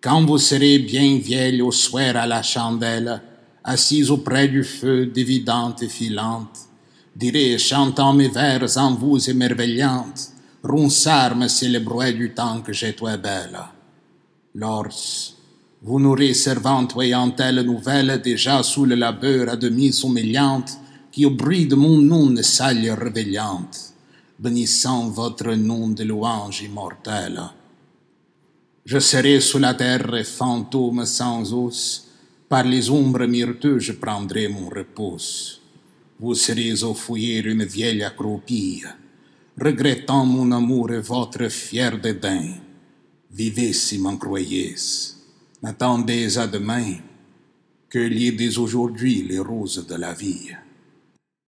Quand vous serez bien vieille au soir à la chandelle, assise auprès du feu, dévidante et filante, direz, chantant mes vers en vous émerveillantes, Ronsard, c'est le bruit du temps que j'ai toi belle. Lors, vous n'aurez servante voyant telle nouvelle déjà sous le labeur à demi sommeillante, qui au bruit de mon nom ne saille réveillante, bénissant votre nom de louange immortelle. Je serai sous la terre fantôme sans os, par les ombres myrteuses je prendrai mon repos. Vous serez au foyer une vieille accroupie, regrettant mon amour et votre fier dédain. Vivez si m'en croyez, n'attendez à demain, cueillez dès aujourd'hui les roses de la vie.